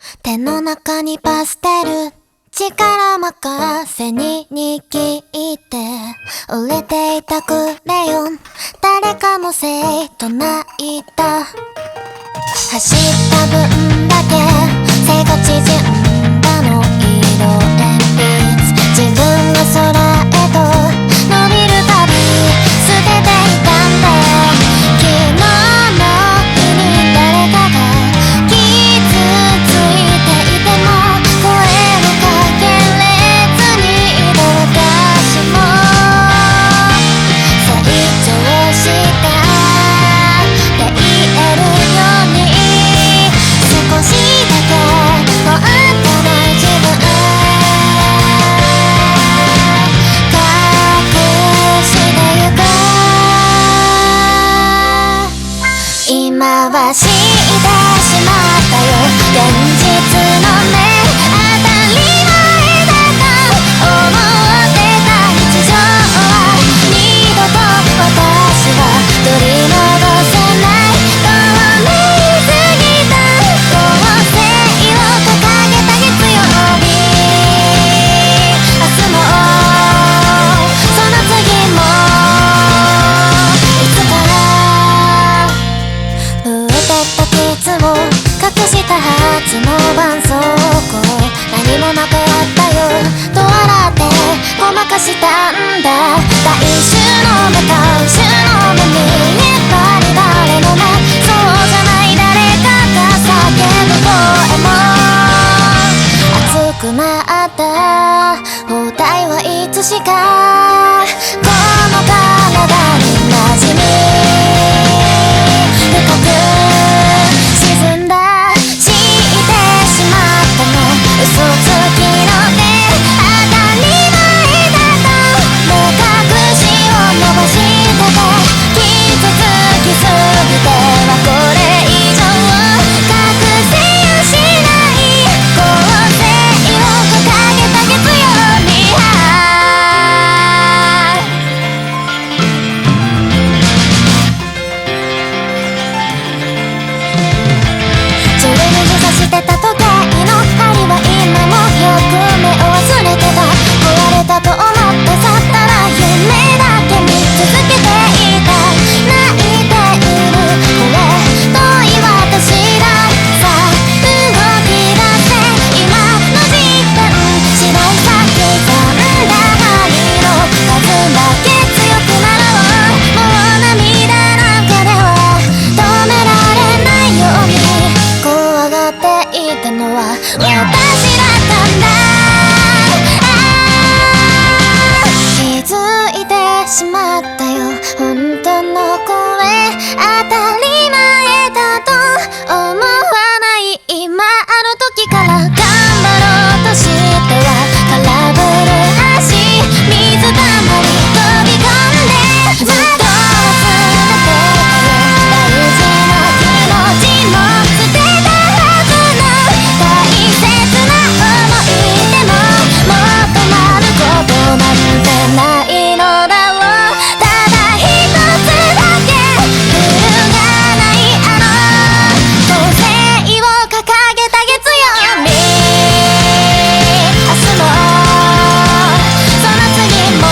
手の中にパステル、力任せに握って売れていたクレヨン、誰かのせいと泣いた。走った分だけ背が縮んだの、色鉛筆自分の空へと伸びるたび捨てていたんだ。昨日の日に誰かが傷ついていても声をかけれずにいた私も成長したって言えるように少しだけ本当の自分隠してゆく。今は知ってしまったよ、現実のね、当たり前だと思ってた日常は二度と私は取り戻せない。透明すぎた構成を掲げた月曜日、明日もその次もいつか増えてった傷を隠したはずの絆創膏、何もなくなったよと笑ってごまかしたんだ。大衆の目、大衆の目にやっぱり誰の目、そうじゃない誰かが叫ぶ声も熱くなった。包帯はいつしかこの体に馴染み深く沈んだ。知ってしまったの、嘘つきのね、当たり前だと目隠しを伸ばしてて傷つきすぎてはこれ以上隠せやしない構成を掲げた月曜日、ジュエリーに刺してた時計の針は今もよく目を忘れてた。壊れたと思って去ったら夢だけ見続けていた。泣いているこれ遠い私だ。さあ動き出せ今の時点、白いさ刻んだ針の数だけ強くなろう。もう涙なんかでは止められないように怖がっていたのは私だったんだ。気づいてしまったよ、本当の声当たり前だと思わない。今あの時から頑張ろうとしては空振る足、水たまり飛び込んでずっと忘れてたよ、大事な気持ちも捨てたはずの大切な思い出ももう止まることなんてないのだろう。ただ一つだけ揺るがないあの構成を掲げた月曜日、明日もその次も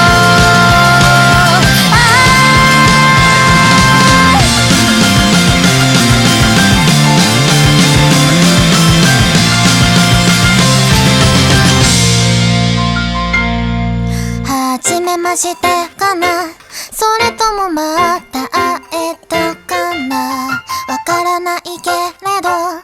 初めましてかな、それともまた会えたかな、わからないけれど